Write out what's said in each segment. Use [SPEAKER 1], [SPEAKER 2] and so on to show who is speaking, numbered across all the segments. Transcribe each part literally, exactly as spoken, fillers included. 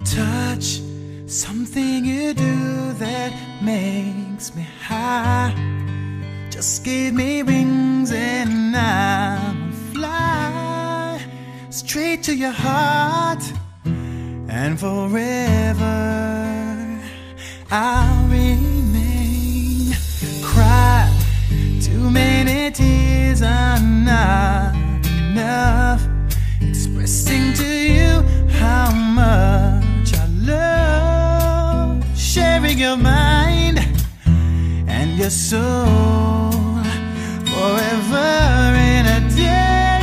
[SPEAKER 1] touch, something you do that makes me high. Just give me wings and I'll fly straight to your heart, and forever I'll remain. Cry, too many tears are not enough, expressing to you how much I love. Sharing your mind and your soul forever in a day.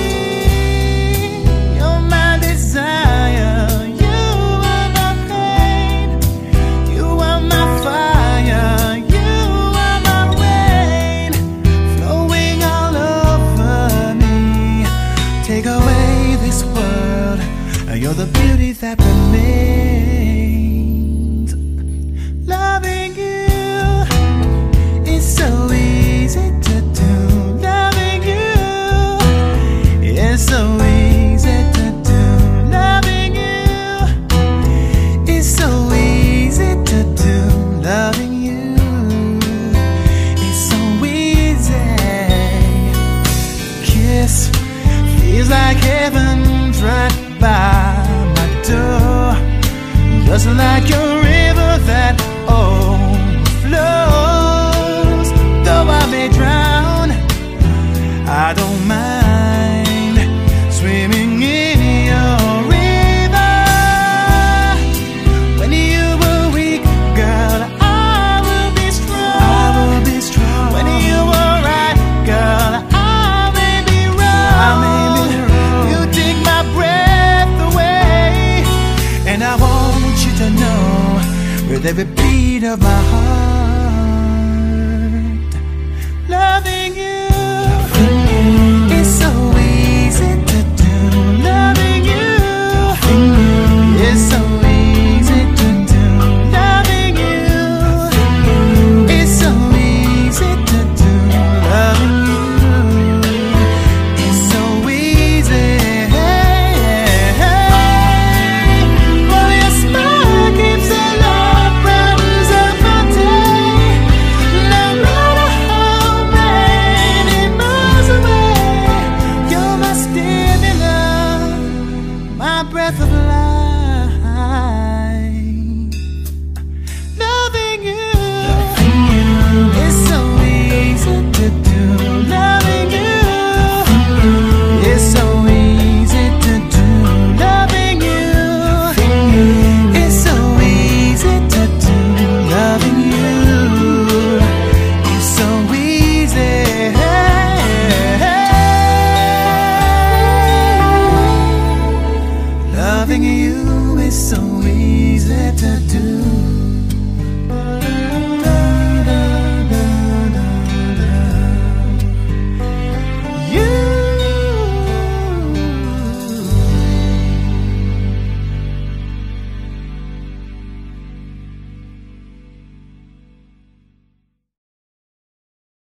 [SPEAKER 1] You're my desire, you are my pain, you are my fire, you are my rain, flowing all over me. Take away this world, you're the beauty that remains. Loving you is so easy to do. Loving you is so easy to do. Loving you is so easy to do. Loving you is so easy. Kiss feels like heaven right by my door, just like a river that overflows. Though I may drown, I don't mind swimming in your river. When you were weak, girl, I will be strong. I will be strong. When you were right, girl, I may be wrong. I may be wrong. You take my breath away, and I want you to know, with every beat of my heart, loving you